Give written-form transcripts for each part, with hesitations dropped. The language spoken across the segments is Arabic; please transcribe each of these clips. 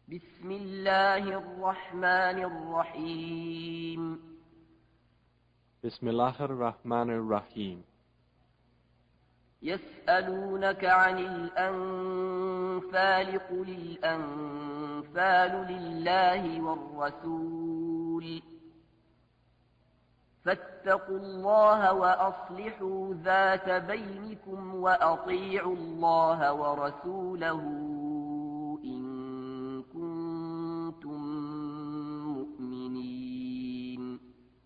بسم الله الرحمن الرحيم بسم الله الرحمن الرحيم. يسألونك عن الأنفال قل الأنفال لله والرسول فاتقوا الله وأصلحوا ذات بينكم وأطيعوا الله ورسوله إن كنتم مؤمنين.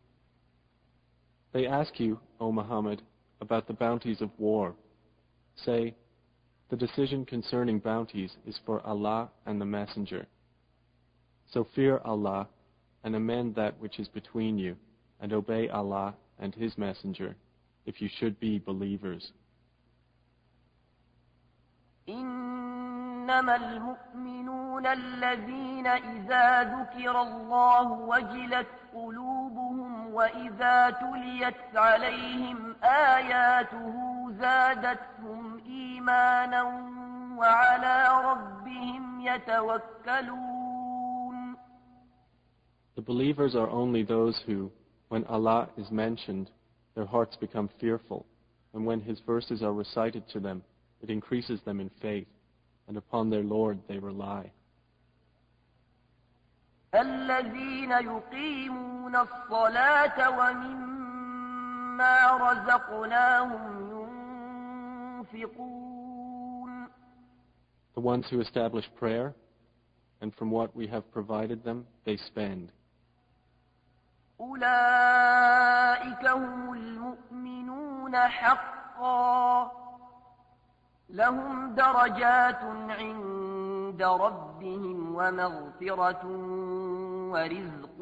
They ask you, O Muhammad, about the bounties of war. Say, the decision concerning bounties is for Allah and the Messenger. So fear Allah and amend that which is between you, and obey Allah and His Messenger, if you should be believers. إنما المؤمنون الذين إذا ذكر الله وجلت قلوبهم وإذا تليت عليهم آياته زادتهم إيمانا وعلى ربهم يتوكلون. The believers are only those who, when Allah is mentioned, their hearts become fearful, and when His verses are recited to them, it increases them in faith, and upon their Lord they rely. الذين يقيمون الصلاة ومما رزقناهم ينفقون. The ones who establish prayer, and from what we have provided them, they spend. أولئك هم المؤمنون حقا لهم درجات عند ربهم ومغفرة ورزق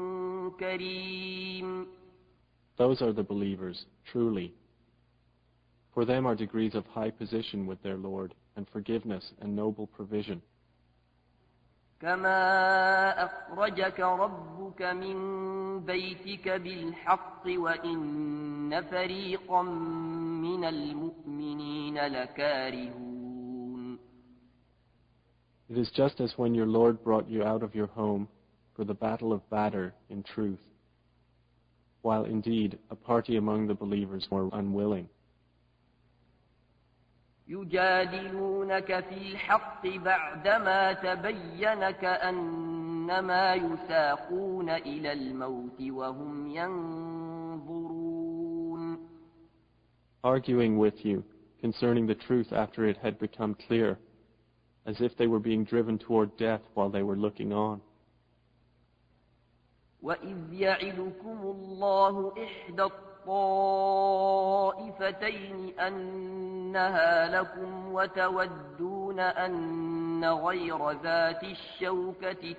كريم. Those are the believers, truly. For them are degrees of high position with their Lord, and forgiveness and noble provision. كما أخرجك ربك من بيتك بالحق وإن فريقا من المؤمنين لكارهون. It is just as when your Lord brought you out of your home for the battle of Badr in truth, while indeed a party among the believers were unwilling. يجادلونك في الحق بعدما تبين كأنما يساقون إلى الموت وهم ينظرون. Arguing with you concerning the truth after it had become clear, as if they were being driven toward death while they were looking on. وَإِذْ يَعِدُكُمُ اللَّهُ إِحْدَى الطَّائِفَتَيْنِ أَنَّهَا لَكُمْ وَتَوَدُّونَ أَنَّ غَيْرَ ذَاتِ الشَّوْكَةِ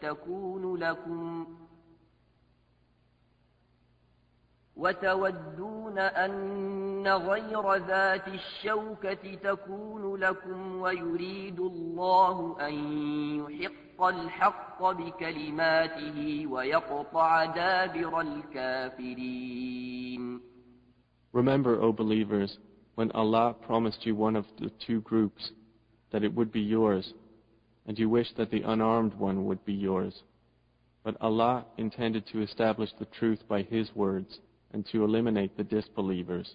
تكون لكم ويريد الله أن يحق الحق بكلماته ويقطع دابر الكافرين. Remember, O believers, when Allah promised you one of the two groups, that it would be yours, and you wished that the unarmed one would be yours. But Allah intended to establish the truth by His words, and to eliminate the disbelievers.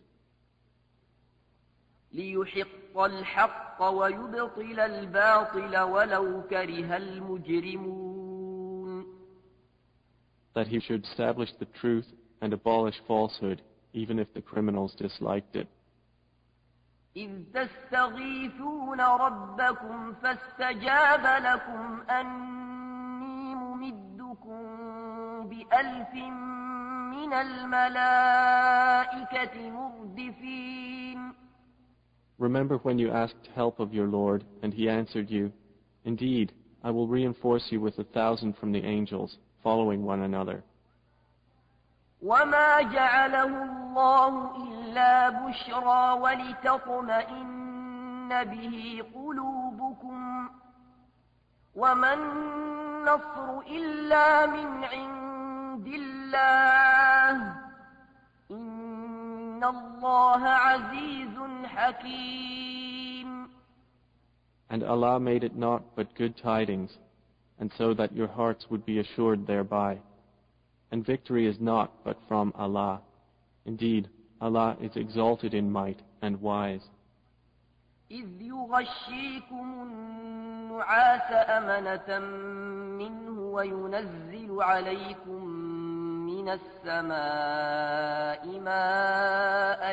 ليحق الحق ويبطل الباطل ولو كره المجرمون. That He should establish the truth and abolish falsehood, even if the criminals disliked it. إذ تستغيثون ربكم فاستجاب لكم أني ممدكم بألف من الملائكة مردفين. Remember when you asked help of your Lord, and He answered you, "Indeed, I will reinforce you with 1,000 from the angels, following one another." وما جعله الله إلا بشرى ولتطمئن به قلوبكم وما النصر إلا من عند الله إن الله عزيز حكيم. And Allah made it not but good tidings, and so that your hearts would be assured thereby. And victory is not but from Allah. Indeed, Allah is exalted in might and wise. إذ يغشيكم النعاس أمنة منه وينزل عليكم من السماء ماء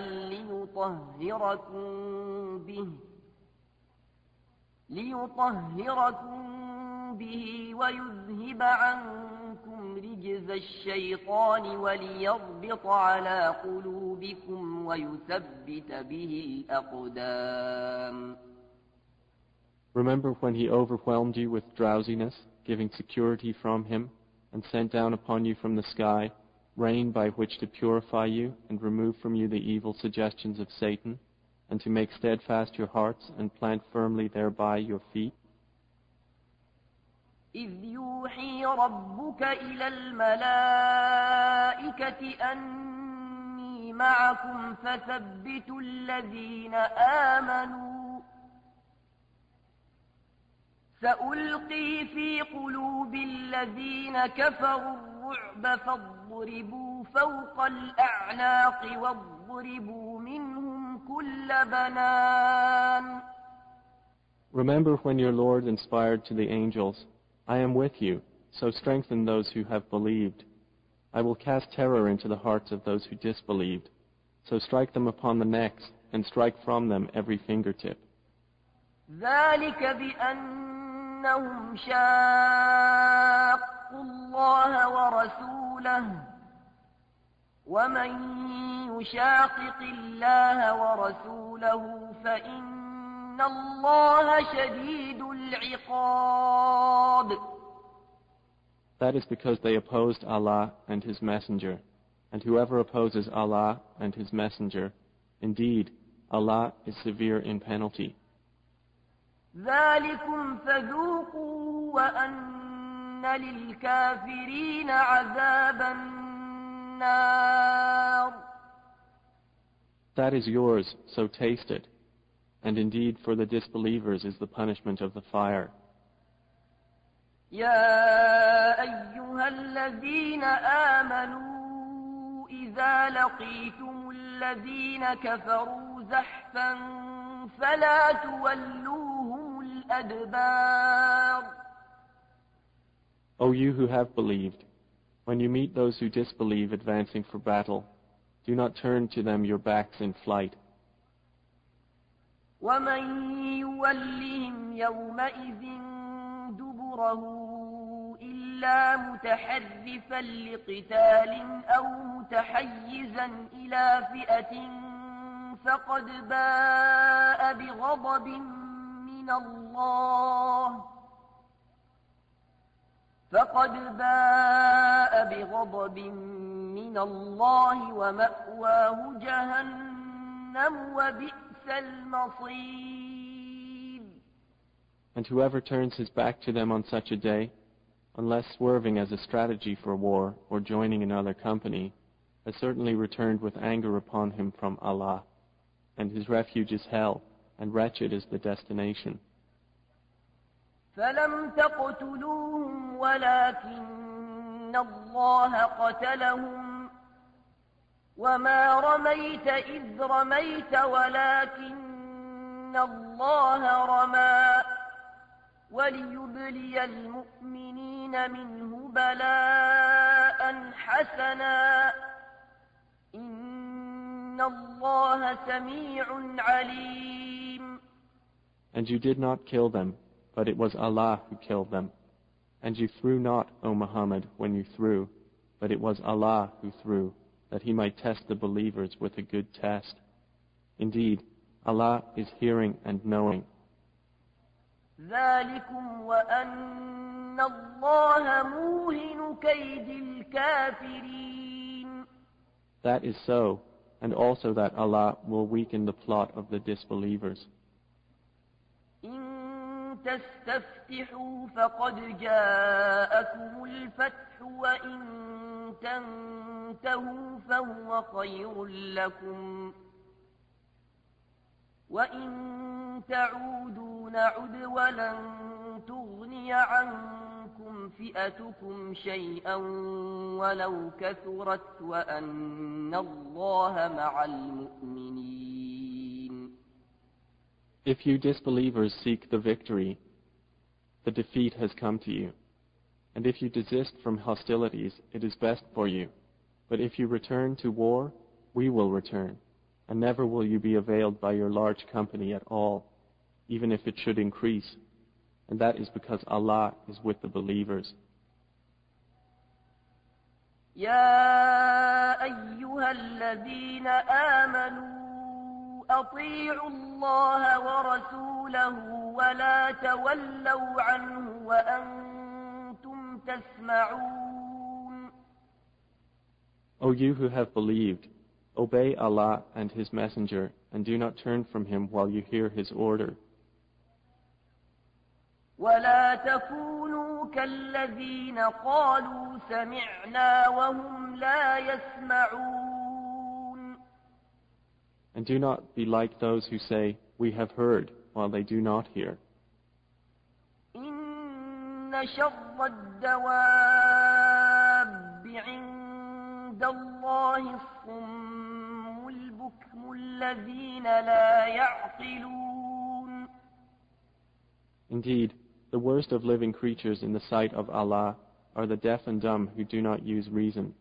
ليطهركم به ويذهب عنكم رجز الشيطان وليربط على قلوبكم ويثبت به الأقدام. Remember when he overwhelmed you with drowsiness, giving security from him, and sent down upon you from the sky rain by which to purify you and remove from you the evil suggestions of Satan, and to make steadfast your hearts and plant firmly thereby your feet? إذ يوحي ربك إلى الملائكة أني معكم فثبتوا الذين آمنوا سألقي في قلوب الذين كفروا الرعب فاضربوا فوق الأعناق واضربوا منهم كل بنان. Remember when your Lord inspired to the angels, I am with you, so strengthen those who have believed. I will cast terror into the hearts of those who disbelieved, so strike them upon the necks and strike from them every fingertip. ذلك بأنهم شاقوا الله ورسوله ومن يشاقق الله ورسوله فإن الله شديد العقاب. That is because they opposed Allah and His Messenger, and whoever opposes Allah and His Messenger, indeed, Allah is severe in penalty. ذلكم فذوقوا وأن للكافرين عذاب النار. That is yours, so taste it. And indeed for the disbelievers is the punishment of the fire. يا أيها الذين آمنوا إذا لقيتم الذين كفروا زحفا فلا تولوهم الأدبار. O you who have believed, when you meet those who disbelieve advancing for battle, do not turn to them your backs in flight. ومن يولهم يومئذ دبره إلا متحرفا لقتال أو متحيزا إلى فئة فقد باء بغضب من الله ومأواه جهنم وبئس المصير. And whoever turns his back to them on such a day, unless swerving as a strategy for war or joining another company, has certainly returned with anger upon him from Allah, and his refuge is hell, and wretched is the destination. فلم تقتلوهم ولكن الله قتلهم وما رميت إذ رميت ولكن الله رمى وليبلي المؤمنين منه بلاء حسنا إن الله سميع عليم. And you did not kill them, but it was Allah who killed them. And you threw not, O Muhammad, when you threw, but it was Allah who threw, that He might test the believers with a good test. Indeed, Allah is hearing and knowing. ذلكم وأن الله موهن كيد الكافرين. That is so, and also that Allah will weaken the plot of the disbelievers. إن تستفتحوا فقد جاءكم الفتح وإن تنتهوا فهو خير لكم وإن تعودوا نعد ولن تغني عنكم فئتكم شيئا ولو كثرت وأن الله مع المؤمنين. If you disbelievers seek the victory, the defeat has come to you. And if you desist from hostilities, it is best for you. But if you return to war, we will return. And never will you be availed by your large company at all, even if it should increase. And that is because Allah is with the believers. يا أيها الذين آمنوا أطيعوا الله ورسوله ولا تولوا عنه وأنتم تسمعون. O you who have believed, obey Allah and His Messenger, and do not turn from Him while you hear His order. ولا تكونوا كالذين قالوا سمعنا وهم لا يسمعون. And do not be like those who say, we have heard, while they do not hear. إن شر الدواب عند الله الصم البكم الذين لا يعقلون. Indeed, the worst of living creatures in the sight of Allah are the deaf and dumb who do not use reason.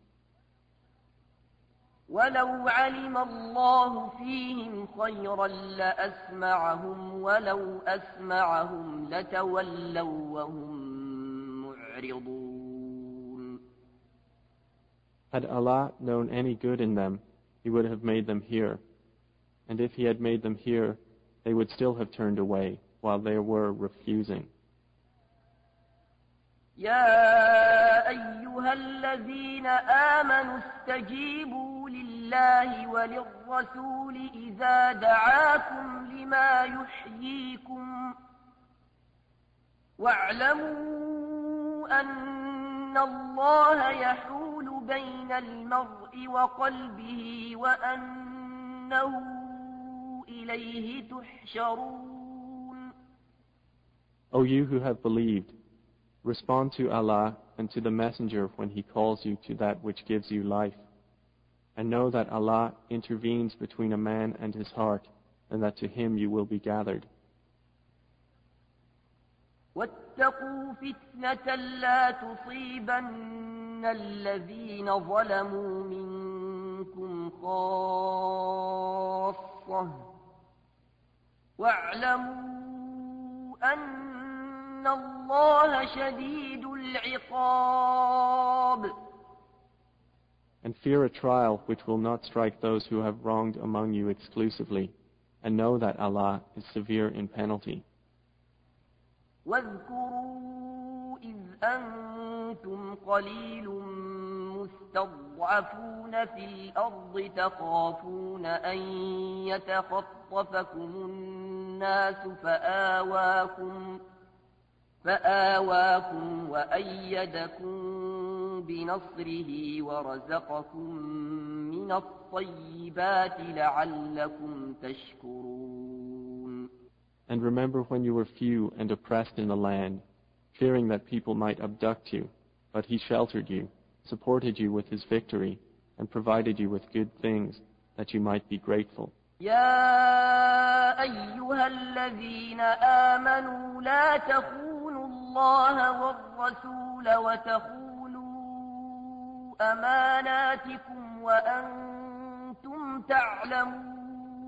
ولو علم الله فيهم خيرا لأسمعهم ولو أسمعهم لتولوا وهم معرضون. Had Allah known any good in them, He would have made them hear. And if He had made them hear, they would still have turned away while they were refusing. يا أيها الذين آمنوا استجيبوا لله وللرسول إذا دعاكم لما يحييكم واعلموا أن الله يحول بين المرء وقلبه وأنه إليه تحشرون. O you who have believed, respond to Allah and to the Messenger when He calls you to that which gives you life. And know that Allah intervenes between a man and his heart, and that to Him you will be gathered. واتقوا فتنة لا تصيبن الذين ظلموا منكم خاصة واعلموا أن الله شديد العقاب. And fear a trial which will not strike those who have wronged among you exclusively, and know that Allah is severe in penalty. واذكروا إذ أنتم قليل مستضعفون في الأرض تخافون أن يتخطفكم الناس فآواكم وأيدكم بنصره ورزقكم من الطيبات لعلكم تشكرون. And remember when you were few and oppressed in the land, fearing that people might abduct you, but He sheltered you, supported you with His victory, and provided you with good things, that you might be grateful. يا أيها الذين آمنوا لا تخونوا الله والرسول وتخونوا أماناتكم وأنتم تعلمون.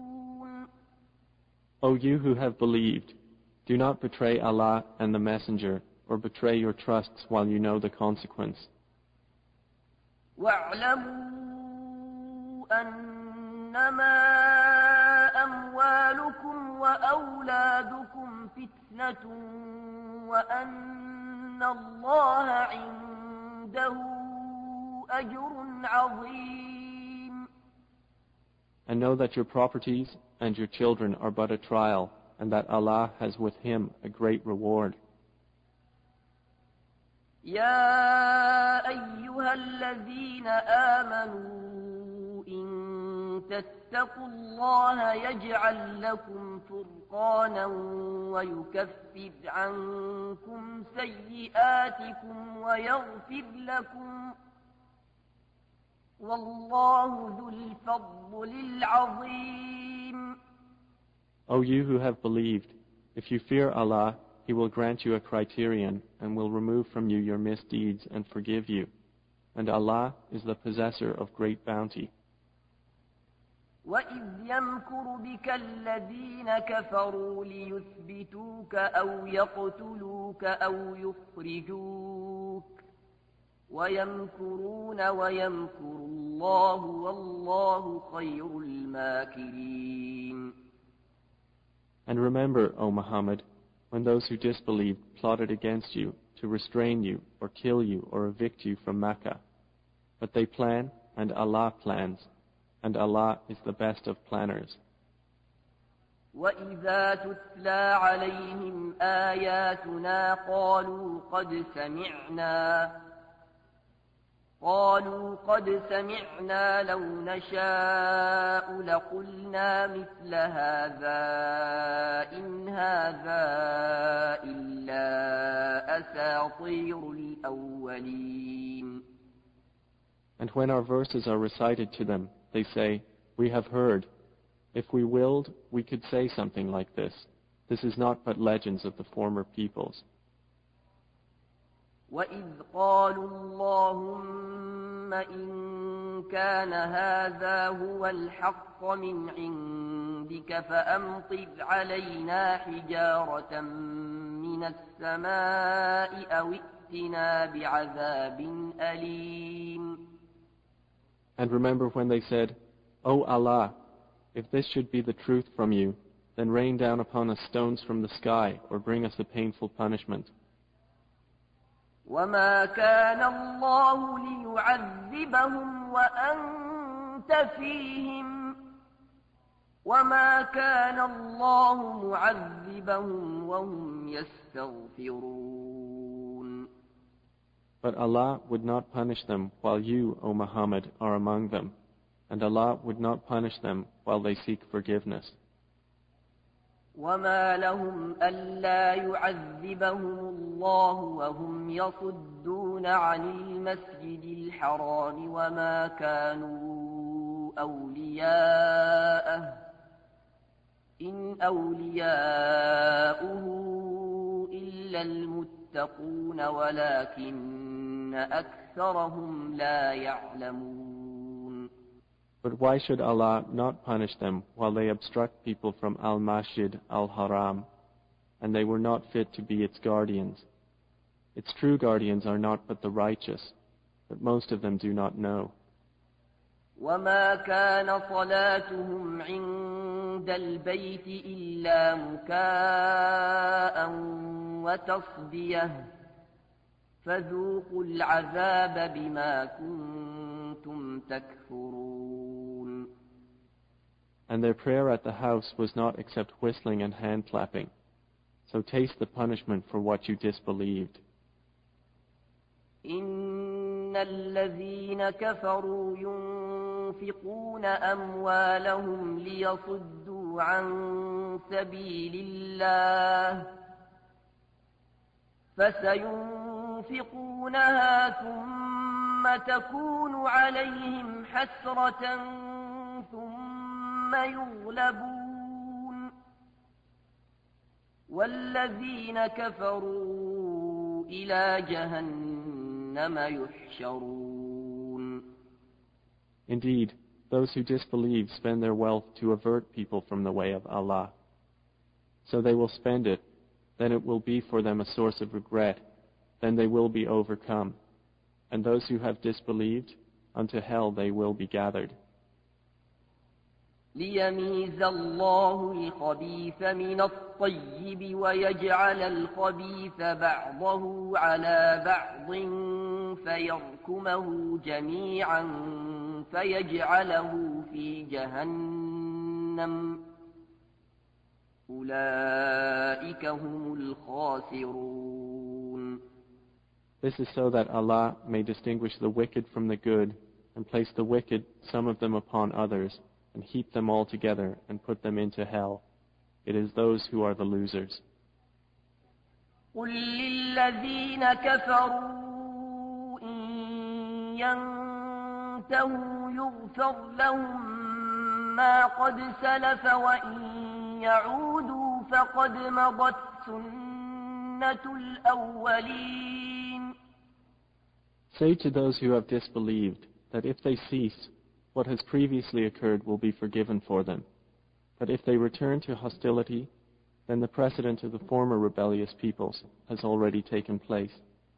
O you who have believed, do not betray Allah and the Messenger, or betray your trusts while you know the consequence. واعلموا أنما أموالكم وأولادكم فتنة وأن الله عنده أجر عظيم. And know that your properties and your children are but a trial, and that Allah has with Him a great reward. يا أيها الذين آمنوا إن تتقوا الله يجعل لكم فرقانا ويكفر عنكم سيئاتكم ويغفر لكم والله ذو الفضل العظيم. O you who have believed, if you fear Allah, He will grant you a criterion and will remove from you your misdeeds and forgive you. And Allah is the possessor of great bounty. وَإِذْ يَمْكُرُ بِكَ الَّذِينَ كَفَرُوا لِيُثْبِتُوكَ أَوْ يَقْتُلُوكَ أَوْ يُخْرِجُوكَ وَيَمْكُرُونَ وَيَمْكُرُ اللَّهُ وَاللَّهُ خَيْرُ الْمَاكِرِينَ. And remember, O Muhammad, when those who disbelieved plotted against you to restrain you or kill you or evict you from Mecca. But they plan, and Allah plans, and Allah is the best of planners. وَإِذَا تُتْلَى عَلَيْهِمْ آيَاتُنَا قالوا قد سمعنا لو نشاء لقلنا مثل هذا إن هذا إلا أساطير الأولين. And when our verses are recited to them, they say, we have heard. If we willed, we could say something like this. This is not but legends of the former peoples. وَإِذْ قَالُوا اللَّهُمَّ إِن كَانَ هَذَا هُوَ الْحَقَّ مِنْ عِندِكَ فَأَمْطِرْ عَلَيْنَا حِجَارَةً مِنَ السَّمَاءِ أَوْ ائْتِنَا بِعَذَابٍ أَلِيمٍ. And remember when they said, O Allah, if this should be the truth from you, then rain down upon us stones from the sky or bring us a painful punishment. وَمَا كَانَ اللَّهُ لِيُعَذِّبَهُمْ وَأَنْتَ فِيهِمْ وَمَا كَانَ اللَّهُ مُعَذِّبَهُمْ وَهُمْ يَسْتَغْفِرُونَ. But Allah would not punish them while you, O Muhammad, are among them, and Allah would not punish them while they seek forgiveness. وَمَا لَهُمْ أَلَّا يُعَذِّبَهُمُ اللَّهُ وَهُمْ يَصُدُّونَ عَنِ الْمَسْجِدِ الْحَرَامِ وَمَا كَانُوا أَوْلِيَاءَهُ إِنْ أَوْلِيَاؤُهُ إِلَّا الْمُتَّقُونَ وَلَكِنَّ أَكْثَرَهُمْ لَا يَعْلَمُونَ. But why should Allah not punish them while they obstruct people from Al-Masjid Al-Haram, and they were not fit to be its guardians? Its true guardians are not but the righteous, but most of them do not know. وَمَا كَانَ صَلَاتُهُمْ عِندَ الْبَيْتِ إِلَّا مُكَاءً وَتَصْدِيَةً فَذُوقُوا الْعَذَابَ بِمَا كُنتُمْ تَكْفُرُونَ. And their prayer at the house was not except whistling and hand-clapping. So taste the punishment for what you disbelieved. إِنَّ الَّذِينَ كَفَرُوا يُنْفِقُونَ أَمْوَالَهُمْ لِيَصُدُّوا عَنْ سَبِيلِ اللَّهِ فَسَيُنْفِقُونَهَا ثُمَّ تَكُونُ عَلَيْهِمْ حَسْرَةً ثُمَّ يُغْلَبُونَ وَالَّذِينَ كَفَرُوا إِلَى جَهَنَّمَ يُحْشَرُونَ. Indeed, those who disbelieve spend their wealth to avert people from the way of Allah. So they will spend it, then it will be for them a source of regret, then they will be overcome. And those who have disbelieved, unto hell they will be gathered. لِيَمِيزَ اللَّهُ الْخَبِيثَ مِنَ الطَّيِّبِ وَيَجْعَلَ الْخَبِيثَ بَعْضَهُ عَلَى بَعْضٍ فَيَرْكُمَهُ جَمِيعًا فَيَجْعَلَهُ فِي جَهَنَّمَ أُولَئِكَ هُمُ الْخَاسِرُونَ. This is so that Allah may distinguish the wicked from the good and place the wicked, some of them upon others, and heap them all together and put them into hell. It is those who are the losers. قل للذين كفروا إن ينتهوا يغفر لهم ما قد سلف وإن يعودوا فقد مضت سنة الأولين. Say to those who have disbelieved that if they cease, what has previously occurred will be forgiven for them. But if they return to hostility, then the precedent of the former rebellious peoples has already taken place.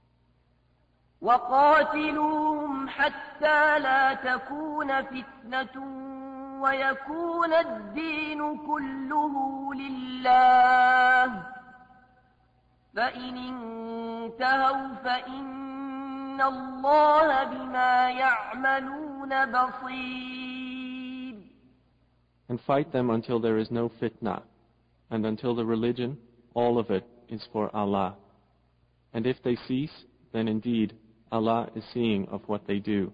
وقاتلوهم حتى لا تكون فتنة ويكون الدين كله لله فإن انتهوا فإن الله بما يعملون بصير. And fight them until there is no fitna, and until the religion, all of it, is for Allah. And if they cease, then indeed Allah is seeing of what they do.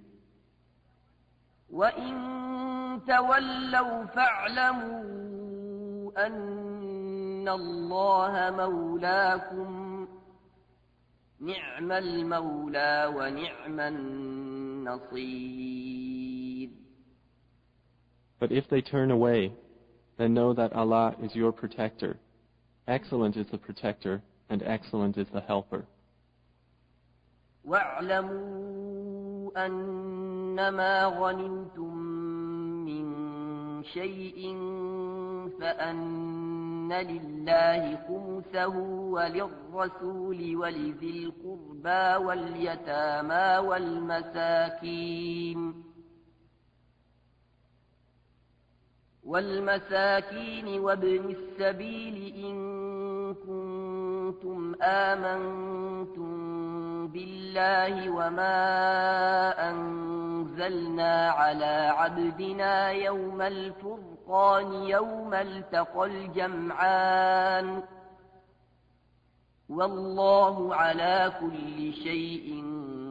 وَإِن تَوَلَّوْا فَاعْلَمُوا أَنَّ اللَّهَ مَوْلَاكُمْ نِعْمَ الْمَوْلَى وَنِعْمَ النَّصِيرُ. But if they turn away, then know that Allah is your protector. Excellent is the protector, and excellent is the helper. وَاعْلَمُوا أَنَّمَا غَنِمْتُم مِّن شَيْءٍ فَأَنَّ لِلَّهِ خُمُسَهُ وَلِلرَّسُولِ وَلِذِي الْقُرْبَى وَالْيَتَامَى والمساكين وابن السبيل إن كنتم آمنتم بالله وما أنزلنا على عبدنا يوم الفرقان يوم التقى الجمعان والله على كل شيء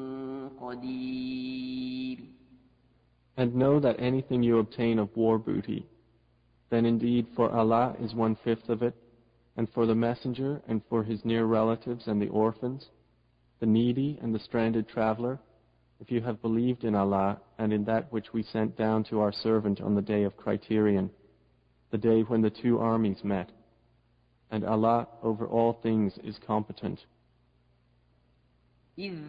قدير. And know that anything you obtain of war booty, then indeed for Allah is 1/5 of it, and for the messenger and for his near relatives and the orphans, the needy and the stranded traveler, if you have believed in Allah and in that which we sent down to our servant on the day of criterion, the day when the two armies met. And Allah over all things is competent. إذ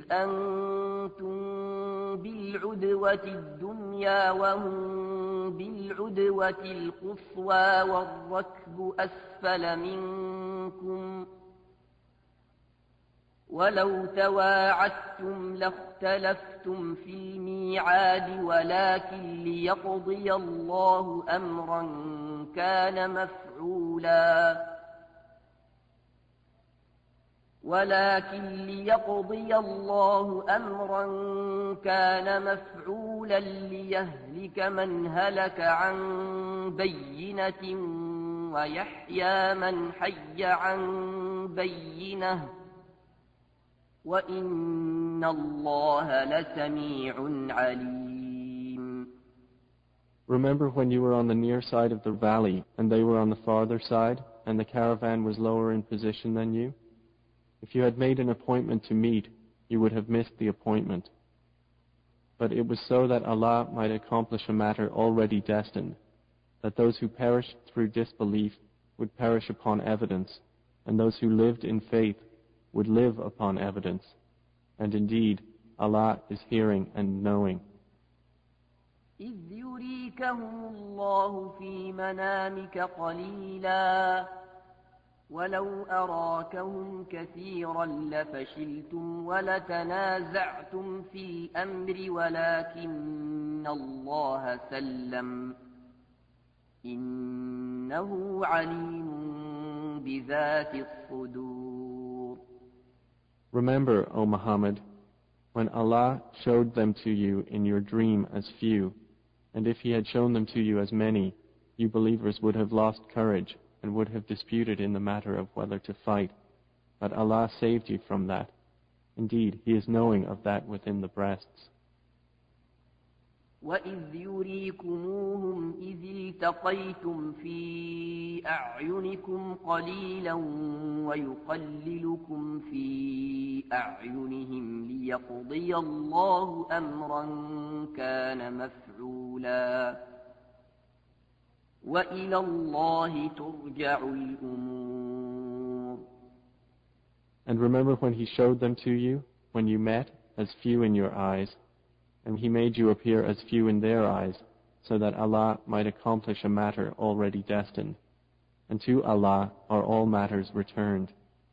أنتم بالعدوة الدنيا وهم بالعدوة القصوى والركب أسفل منكم ولو تواعدتم لاختلفتم في الميعاد ولكن ليقضي الله أمرا كان مفعولا ليهلك من هلك عن بينة ويحيى من حي عن بينة وإن الله لسميع عليم. Remember when you were on the near side of the valley and they were on the farther side and the caravan was lower in position than you? If you had made an appointment to meet, you would have missed the appointment. But it was so that Allah might accomplish a matter already destined, that those who perished through disbelief would perish upon evidence, and those who lived in faith would live upon evidence. And indeed, Allah is hearing and knowing. إذ يريكهم الله في منامك قليلا ولو أراكهم كثيرا لفشلتم ولتنازعتم في الأمر ولكن الله سلم إنه عليم بذات الصدور. Remember, O Muhammad, when Allah showed them to you in your dream as few, and if He had shown them to you as many, you believers would have lost courage and would have disputed in the matter of whether to fight. But Allah saved you from that. Indeed, He is knowing of that within the breasts. وإذ يريكموهم إذ التقيتم في أعينكم قليلا ويقللكم في أعينهم ليقضي الله أمرا كان مفعولا وإلى الله ترجع الأمور. And remember when he showed them to you, when you met, as few in your eyes, and he made you appear as few in their eyes, so that Allah might accomplish a matter already destined. And to Allah are all matters returned.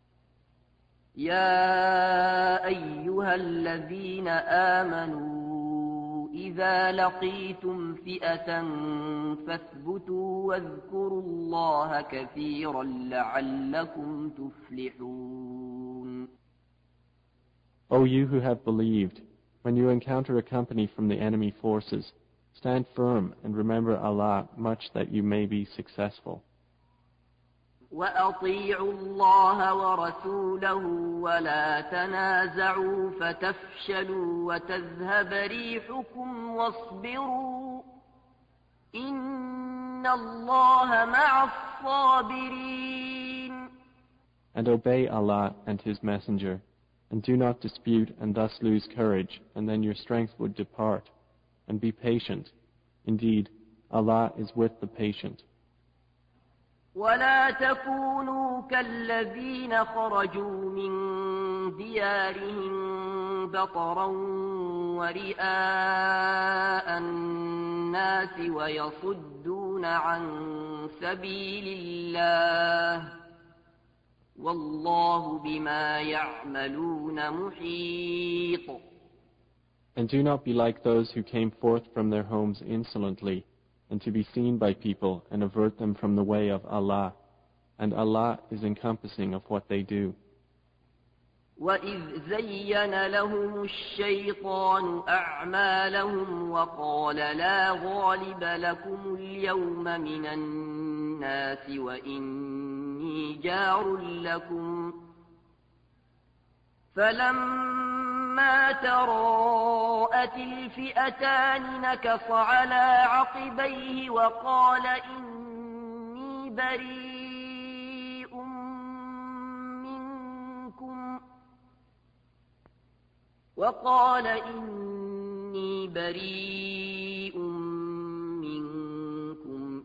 يا أيها الذين آمنوا إذا لقيتم فئة فاثبتوا واذكروا الله كثيرا لعلكم تفلحون. O you who have believed, when you encounter a company from the enemy forces, stand firm and remember Allah much that you may be successful. وأطيعوا الله ورسوله ولا تنازعوا فتفشلوا وتذهب ريحكم واصبروا إن الله مع الصابرين. And obey Allah and His Messenger, and do not dispute and thus lose courage, and then your strength would depart. And be patient. Indeed, Allah is with the patient. ولا تكونوا كالذين خرجوا من ديارهم بطرا ورئاء الناس ويصدون عن سبيل الله والله بما يعملون محيط. And do not be like those who came forth from their homes insolently, and to be seen by people and avert them from the way of Allah. And Allah is encompassing of what they do. وَإِذْ زَيَّنَ لَهُمُ الشَّيْطَانُ أَعْمَالَهُمْ وَقَالَ لَا غَالِبَ لَكُمُ الْيَوْمَ مِنَ النَّاسِ وَإِنِّي جَارٌ لَكُمْ فَلَمَّا تَرَاءَتِ الْفِئَتَانِ نَكَصَ عَلَى عَقِبَيْهِ وَقَالَ إِنِّي بريء منكم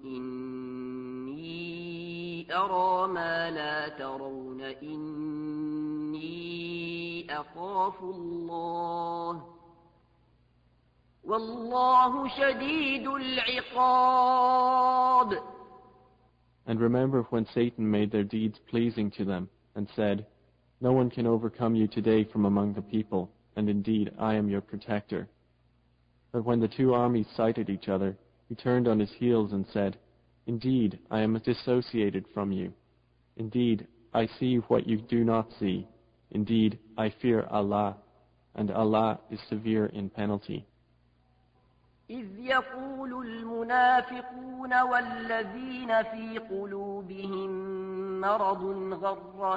إني أرى ما لا ترون إني أخاف الله والله شديد العقاب. And remember when Satan made their deeds pleasing to them and said, "No one can overcome you today from among the people, and indeed I am your protector." But when the two armies sighted each other, he turned on his heels and said, "Indeed, I am dissociated from you. Indeed, I see what you do not see. Indeed, I fear Allah, and Allah is severe in penalty." إذ يقول المنافقون والذين في قلوبهم مرض غر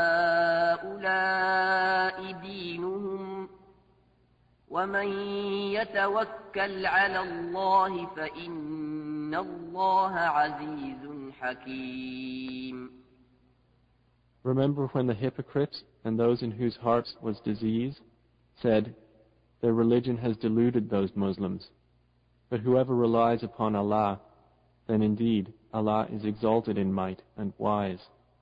هؤلاء دينهم ومن يتوكل على الله فإن الله عزيز حكيم. Remember when the hypocrites and those in whose hearts was disease said, "Their religion has deluded those Muslims. But whoever relies upon Allah, then indeed Allah is exalted in might and wise."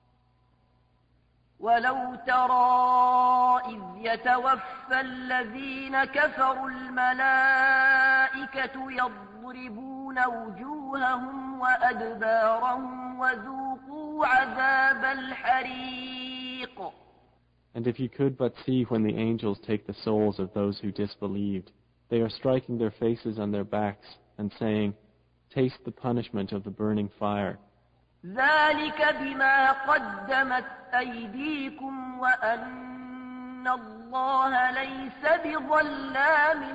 ولو ترى إذ يتوفى الذين كفروا الملائكة يضربون وجوههم وأدبارهم وذوقوا عذاب الحريق. And if you could but see when the angels take the souls of those who disbelieved, they are striking their faces on their backs and saying, "Taste the punishment of the burning fire." ذلك بما قدمت أيديكم وأن الله ليس بظلام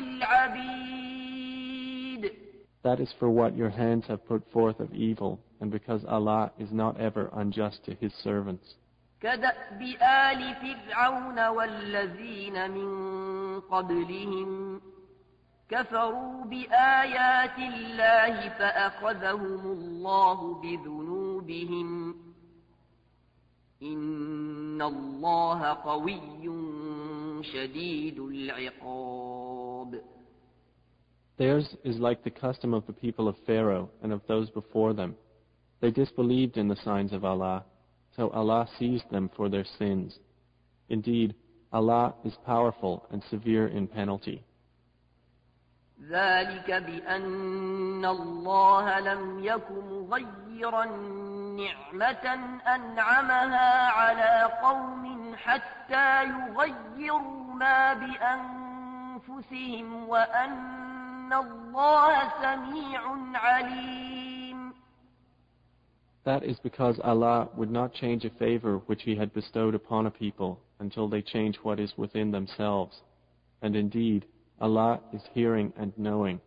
للعبيد. That is for what your hands have put forth of evil, and because Allah is not ever unjust to His servants. كدأب آل فرعون والذين من قبلهم كفروا بآيات الله فأخذهم الله بذنوبهم إن الله قوي شديد العقاب. Theirs is like the custom of the people of Pharaoh and of those before them. They disbelieved in the signs of Allah, so Allah seized them for their sins. Indeed, Allah is powerful and severe in penalty. ذلك بأن الله لم يكن مغيرا نعمة أنعمها على قوم حتى يغيروا ما بأنفسهم وأن الله سميع عليم. That is because Allah would not change a favor which He had bestowed upon a people until they change what is within themselves. And indeed, Allah is hearing and knowing.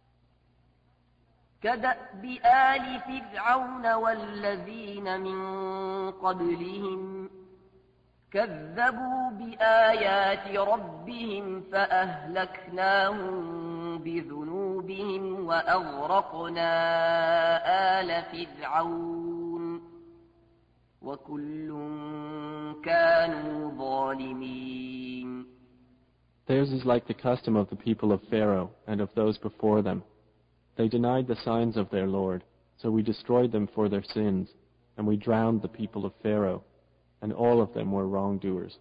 كدأب آل فرعون والذين من قبلهم كذبوا بآيات ربهم فأهلكناهم بذنوبهم وأغرقنا آل فرعون وكل كانوا ظالمين. Theirs is like the custom of the people of Pharaoh and of those before them. They denied the signs of their Lord, so we destroyed them for their sins, and we drowned the people of Pharaoh, and all of them were wrongdoers.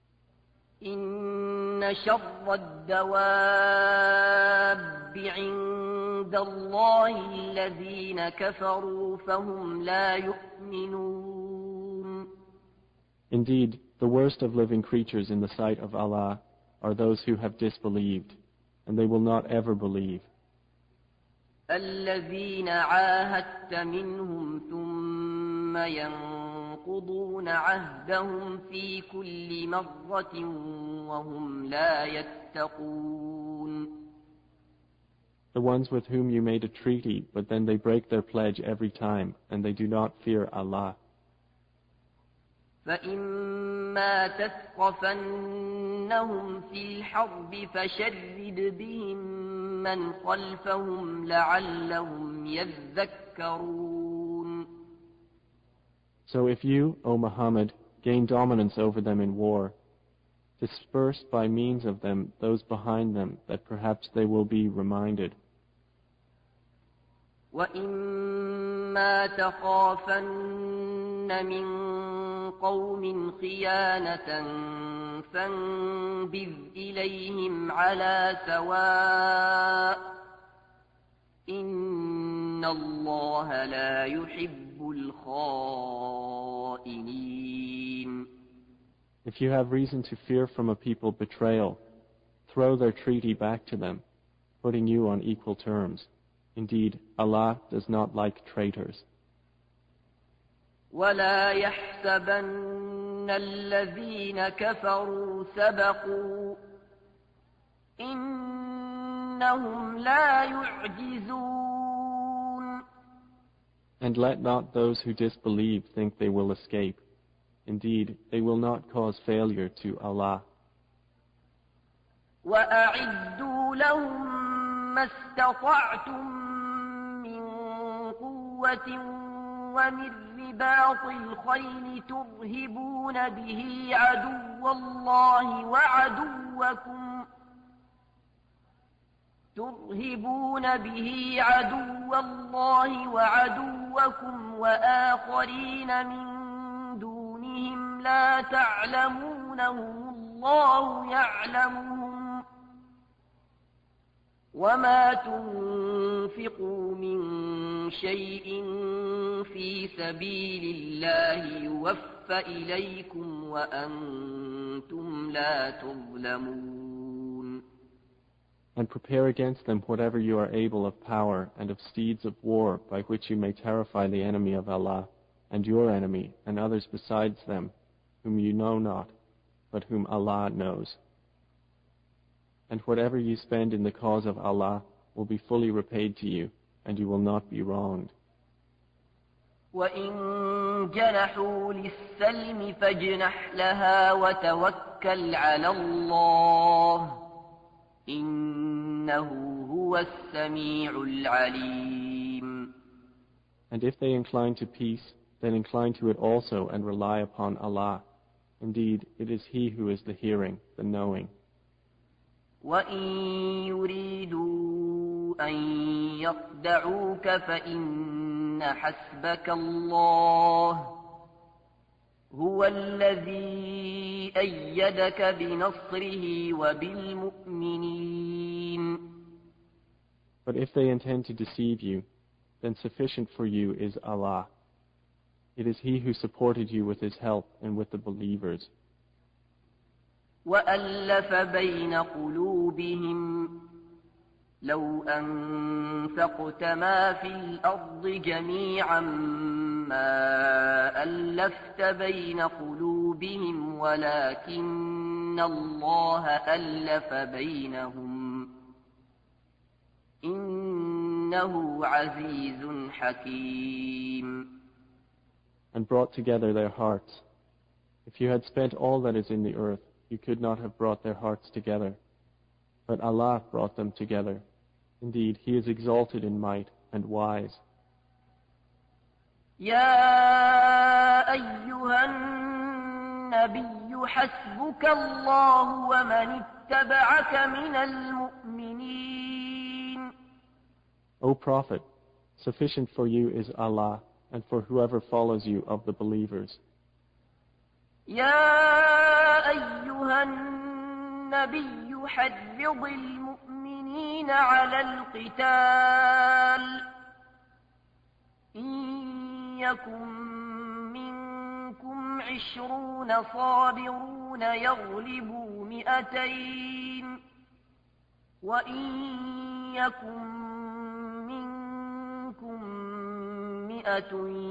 إن شر الدواب عند الله الذين كفروا فهم لا يؤمنون. Indeed, the worst of living creatures in the sight of Allah are those who have disbelieved, and they will not ever believe. الذين عاهدت منهم ثم ينقضون عهدهم في كل مرة وهم لا يتقون. The ones with whom you made a treaty, but then they break their pledge every time, and they do not fear Allah. فإما تثقفنهم في الحرب فشرد بهم من خلفهم لعلهم يذكرون. So if you, O Muhammad, gain dominance over them in war, disperse by means of them those behind them that perhaps they will be reminded. وإما تخافن من قوم خيانة فانبذ إليهم على سواء إن الله لا يحب الخائنين. If you have reason to fear from a people betrayal, throw their treaty back to them, putting you on equal terms. Indeed, Allah does not like traitors. ولا يحسبن الذين كفروا سبقوا إنهم لا يعجزون. And let not those who disbelieve think they will escape. Indeed, they will not cause failure to Allah. وأعدوا لهم ما استطعتم من قوة ومن رباط الخيل ترهبون به عدو الله وعدوكم وآخرين من دونهم لا تعلمونهم الله يعلمهم وما تنفقوا من شيء في سبيل الله يوفى إليكم وأنتم لا تظلمون. And prepare against them whatever you are able of power and of steeds of war by which you may terrify the enemy of Allah and your enemy and others besides them whom you know not, but whom Allah knows. And whatever you spend in the cause of Allah will be fully repaid to you, and you will not be wronged. وَإِن جَنَحُوا لِلسَّلْمِ فَاجْنَحْ لَهَا وَتَوَكَّلْ عَلَى اللَّهِ إِنَّكَ إنه هو السميع العليم. And if they incline to peace, then incline to it also and rely upon Allah. Indeed, it is He who is the hearing, the knowing. وَإِن يُرِيدُوا أَن يَخْدَعُوكَ فَإِنَّ حَسْبَكَ اللَّهُ هُوَ الَّذِي أَيَّدَكَ بِنَصْرِهِ وَبِالْمُؤْمِنِينَ. But if they intend to deceive you, then sufficient for you is Allah. It is He who supported you with His help and with the believers. وَأَلَّفَ بَيْنَ قُلُوبِهِمْ لَوْ أَنفَقْتَ مَا فِي الْأَرْضِ جَمِيعًا مَا أَلَّفْتَ بَيْنَ قُلُوبِهِمْ وَلَكِنَّ اللَّهَ أَلَّفَ بَيْنَهُمْ إِنَّهُ عَزِيزٌ حَكِيمٌ. And brought together their hearts. If you had spent all that is in the earth, you could not have brought their hearts together. But Allah brought them together. Indeed, He is exalted in might and wise. يا أيها النبي حسبك الله ومن اتبعك من المؤمنين. O Prophet, sufficient for you is Allah and for whoever follows you of the believers. يا أيها النبي حرض المؤمنين على القتال إن يكن منكم 20 صابرون يغلبوا 200 وإن يكن منكم 100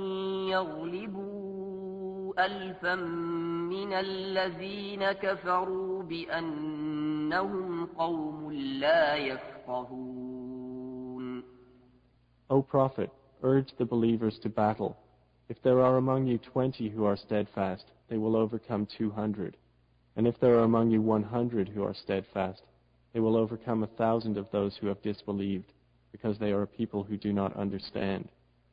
يغلبوا 1000 من الذين كفروا بأنهم قوم لا يفقهون. O Prophet, urge the believers to battle. If there are among you 20 who are steadfast, they will overcome 200. And if there are among you 100 who are steadfast, they will overcome 1,000 of those who have disbelieved, because they are a people who do not understand.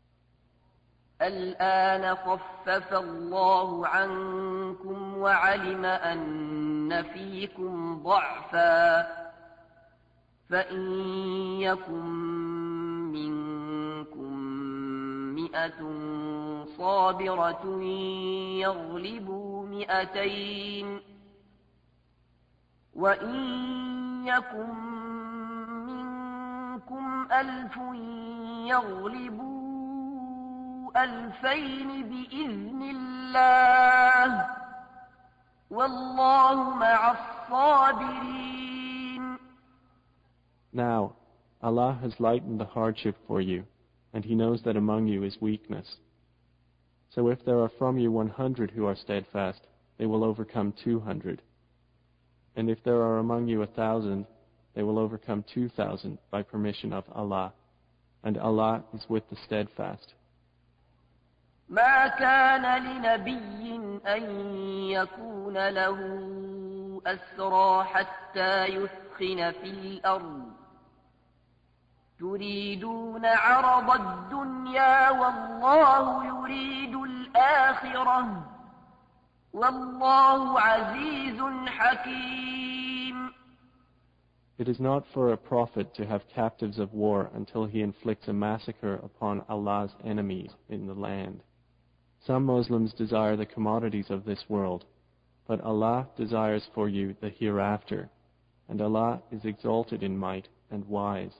الآن خفف الله عنكم وعلم أن فيكم ضعفا فإن يكن منكم 100 صابرة يغلبوا 200 وإن يكن منكم 1000 يغلبوا 2000 بإذن الله والله مع الصابرين. Now, Allah has lightened the hardship for you, and He knows that among you is weakness. So if there are from you 100 who are steadfast, they will overcome 200. And if there are among you 1,000, they will overcome 2,000 by permission of Allah. And Allah is with the steadfast. ما كان لنبي أن يكون له أسرى حتى يثخن في الأرض تريدون عرض الدنيا والله يريد الآخرة والله عزيز حكيم. It is not for a prophet to have captives of war until he inflicts a massacre upon Allah's enemies in the land. Some Muslims desire the commodities of this world, but Allah desires for you the hereafter, and Allah is exalted in might and wise.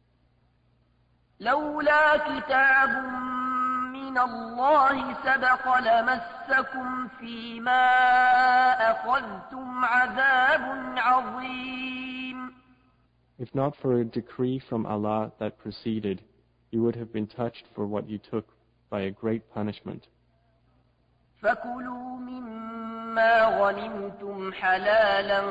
لولا كتاب من الله سبق لمسكم فيما أخذتم عذاب عظيم. If not for a decree from Allah that preceded, you would have been touched for what you took by a great punishment. فكلوا مما غنمتم حلالا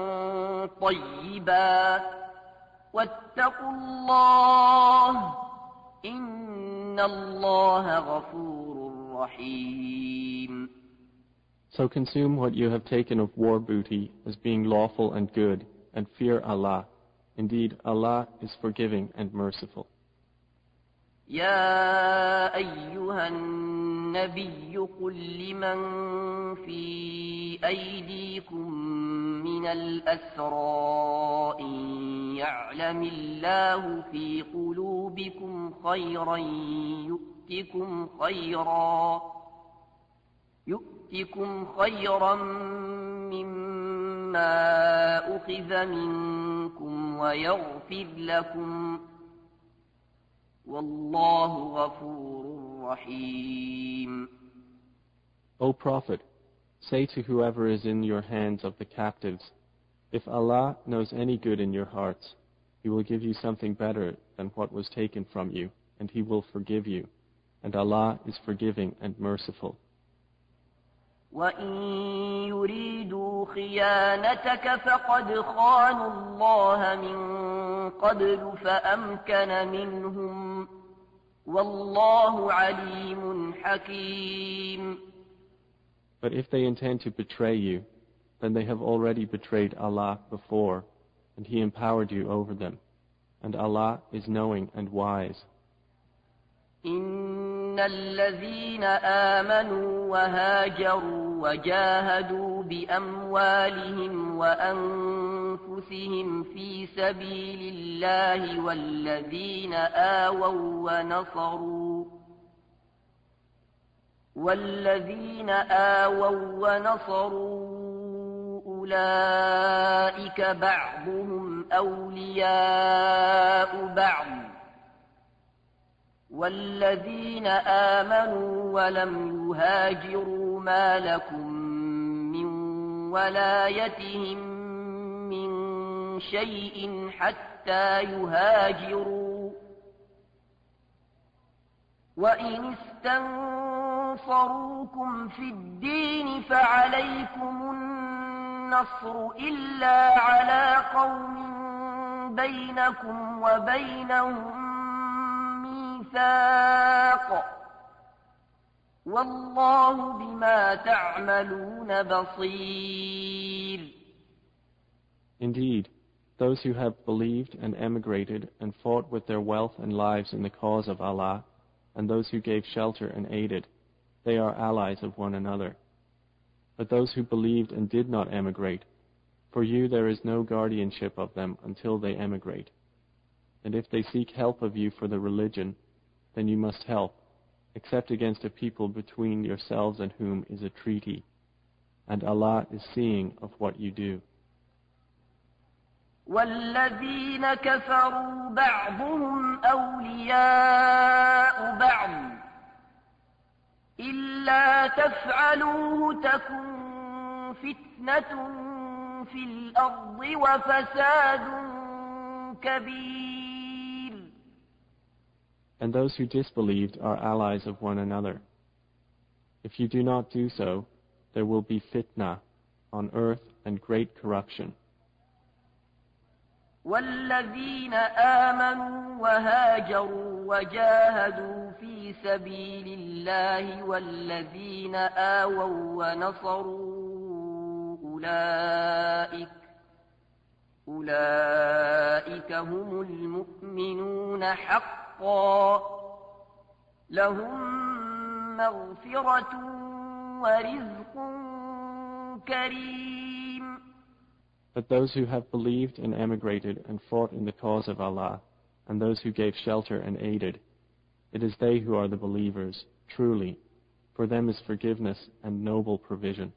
طيبا واتقوا الله إن الله غفور رحيم. So consume what you have taken of war booty as being lawful and good, and fear Allah. Indeed, Allah is forgiving and merciful. يا أيها النبي قل لمن في أيديكم من الأسرى إن يعلم الله في قلوبكم خيرا يؤتكم خيرا مما أخذ منكم ويغفر لكم والله غفور رحيم. O Prophet, say to whoever is in your hands of the captives, if Allah knows any good in your hearts, He will give you something better than what was taken from you, and He will forgive you, and Allah is forgiving and merciful. وَإِن يُرِيدُوا خِيَانَتَكَ فَقَدْ خَانُوا اللَّهَ مِن قَبْلُ فَأَمْكَنَ مِنْهُمْ وَاللَّهُ عَلِيمٌ حَكِيمٌ. But if they intend to betray you, then they have already betrayed Allah before, and He empowered you over them, and Allah is knowing and wise. إن الذين آمنوا وهاجروا وجاهدوا بأموالهم وأنفسهم في سبيل الله والذين آووا ونصروا أولئك بعضهم أولياء بعض والذين آمنوا ولم يهاجروا ما لكم من ولايتهم من شيء حتى يهاجروا وإن استنصروكم في الدين فعليكم النصر إلا على قوم بينكم وبينهم والله بما تعملون بصير. Indeed, those who have believed and emigrated and fought with their wealth and lives in the cause of Allah, and those who gave shelter and aided, they are allies of one another. But those who believed and did not emigrate, for you there is no guardianship of them until they emigrate. And if they seek help of you for the religion, then you must help, except against a people between yourselves and whom is a treaty. And Allah is seeing of what you do. وَالَّذِينَ كَفَرُوا بَعْضُهُمْ أَوْلِيَاءُ بَعْضٍ إِلَّا تَفْعَلُوهُ تَكُنْ فِتْنَةٌ فِي الْأَرْضِ وَفَسَادٌ كَبِيرٌ. And those who disbelieved are allies of one another. If you do not do so, there will be fitna on earth and great corruption. والذين آمنوا وهاجروا وجاهدوا في سبيل الله والذين آووا ونصروا أولئك هم المؤمنون حقا لهم مغفرة ورزق كريم. But those who have believed and emigrated and fought in the cause of Allah, and those who gave shelter and aided, it is they who are the believers, truly. For them is forgiveness and noble provision.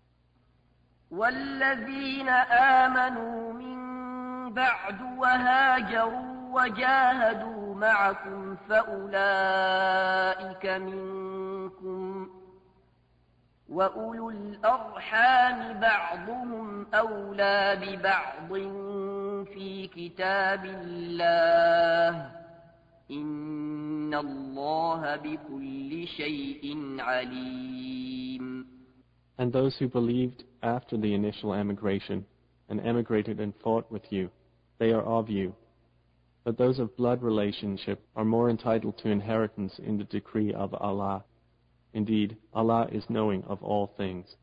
وَالَّذِينَ آمَنُوا مِن بَعْدُ وَهَاجَرُوا وَجَاهَدُوا مَعَكُمْ فَأُولَئِكَ مِنكُمْ وَأُولُو الْأَرْحَامِ بَعْضُهُمْ أَوْلَى بِبَعْضٍ فِي كِتَابِ اللَّهِ إِنَّ اللَّهَ بِكُلِّ شَيْءٍ عَلِيمٌ. And those who believed after the initial emigration and emigrated and fought with you, they are of you. But those of blood relationship are more entitled to inheritance in the decree of Allah. Indeed, Allah is knowing of all things.